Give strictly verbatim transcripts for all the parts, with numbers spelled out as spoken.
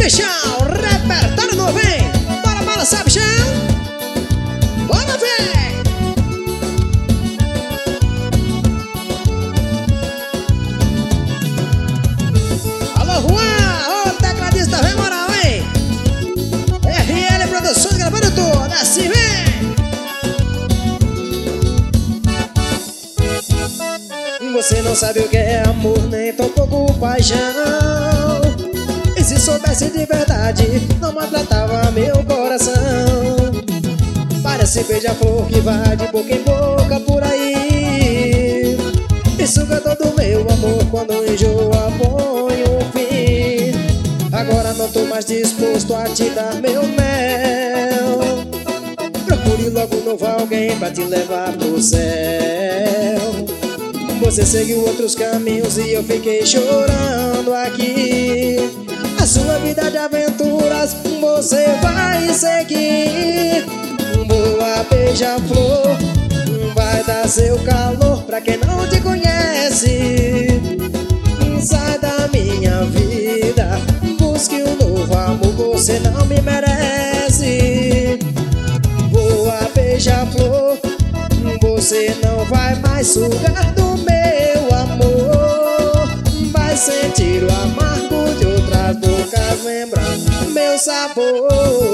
bichão, repertório novo, hein? Bora balançar, bichão. Bora ver. Alô, Juan, ô tecladista, vem moral, hein? R L Produções gravando tudo, assim vem. Você não sabe o que é amor, nem tão pouco paixão. E se soubesse de verdade, não maltratava meu coração. Parece beija-flor que vai de boca em boca por aí, e suga todo meu amor quando enjoa, põe um fim. Agora não tô mais disposto a te dar meu mel. Procure logo novo alguém pra te levar pro céu. Você seguiu outros caminhos e eu fiquei chorando aqui. A sua vida de aventuras você vai seguir. Boa beija-flor, vai dar seu calor pra quem não te conhece. Sai da minha vida, busque um novo amor, você não me merece. Boa beija-flor, você não vai mais sugar do meu amor. Vai sentir o amargo de outras bocas, lembrando meu sabor.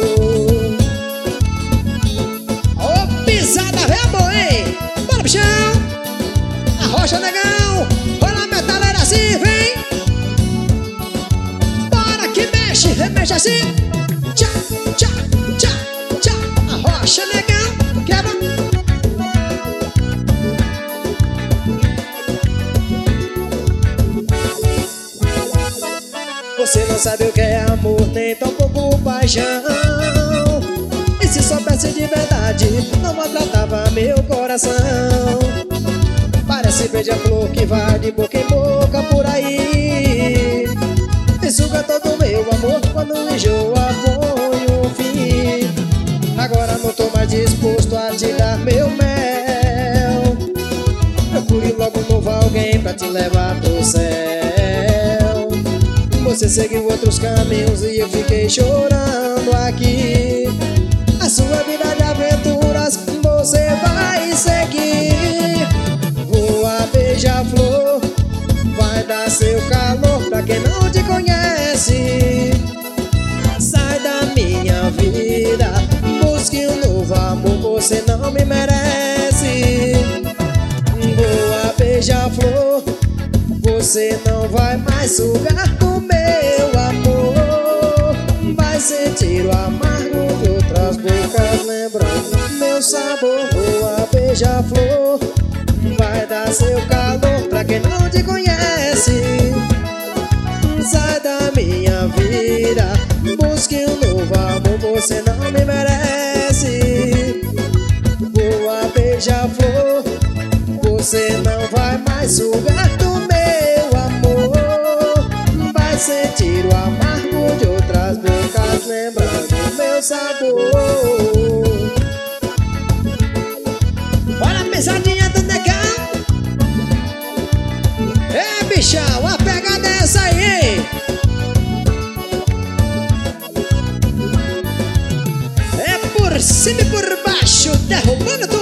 Ô pisada, vem amor, hein? Bora, bichão. Arrocha, negão. Rola a metaleira assim, vem. Bora que mexe, remexe assim. Tchá, tchá, tchá, tchá. Arrocha, negão. Quebra. Você não sabe o que é amor, nem tão pouco paixão. E se soubesse de verdade, não maltratava meu coração. Parece beija-flor que vai de boca em boca por aí, e suga todo meu amor quando enjoa, põe um fim. Agora não tô mais disposto a te dar meu mel. Procure logo um novo alguém pra te levar pro céu. Você seguiu outros caminhos e eu fiquei chorando aqui. A sua vida de aventuras você vai seguir. Voa beija-flor, vai dar seu calor pra quem não te conhece. Sai da minha vida, busque um novo amor, você não me merece. Voa beija-flor, você não vai mais sugar do meu amor. Vai sentir o amargo de outras bocas, lembrando meu sabor. Boa beija-flor, vai dar seu calor pra quem não te conhece. Sai da minha vida, busque um novo amor, você não me merece. Boa beija-flor, você não vai mais sugar do meu amor. Vai sentir o amargo de outras bocas, lembrando meu sabor. Olha a pesadinha do negão. É, bichão, a pegada é essa aí, hein? É por cima e por baixo, derrubando